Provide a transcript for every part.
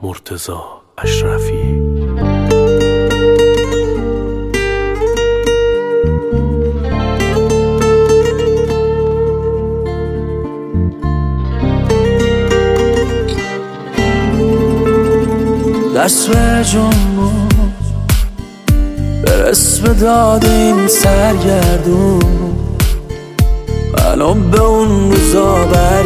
مرتضی اشرفی. دست به جنبون برس به داد این سرگردون، الان به اون روزا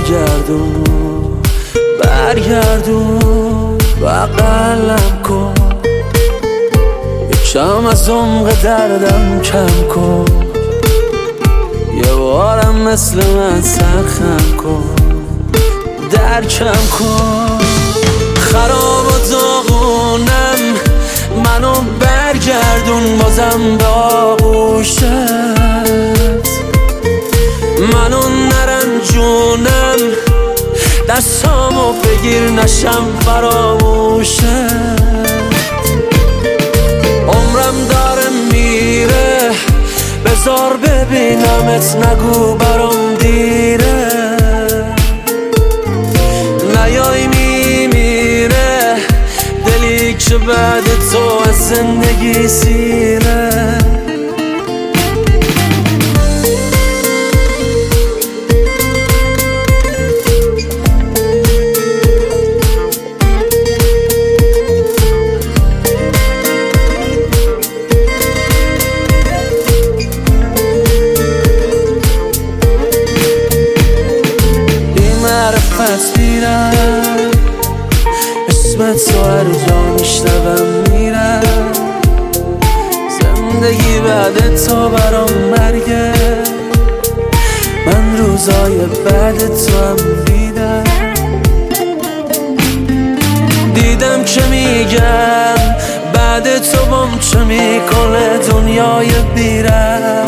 برگردون بغلم کن، یکم از عمق دردم کم کن، یه بارم مثل من سرخم کن، درکم کن. خراب و داغونم منو برگردون بازم به آغوشت، منو نرنجونم دستامو بگیر نشم فراموشت. عمرم داره میره بذار ببینمت، نگو برام دیره، نیای میمیره دلی که بعد تو از زندگی سیره. معرفت میرم اسمت تو هر جا میشنوم میرم، زندگی بعد تو برام مرگه، من روزای بعد تو هم دیدم که میگم بعد تو بام چه میکنه دنیای بیرم.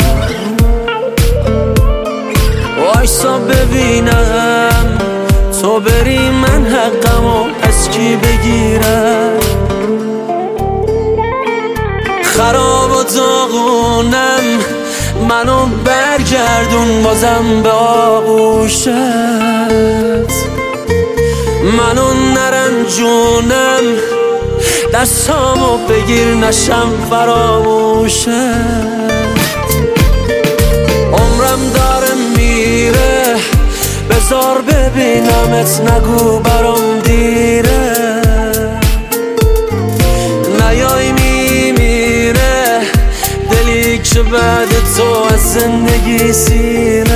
وایسا ببینم تو بری من حقمو از کی بگیرم. خراب و داغونم منو برگردون بازم به آغوشت، منو نرنجونم دستامو بگیر نشم فراموشت. عمرم داره میره بذار ببینمت، نگو برام دیره، نیای میمیره دلی که بعد تو از زندگی سیره.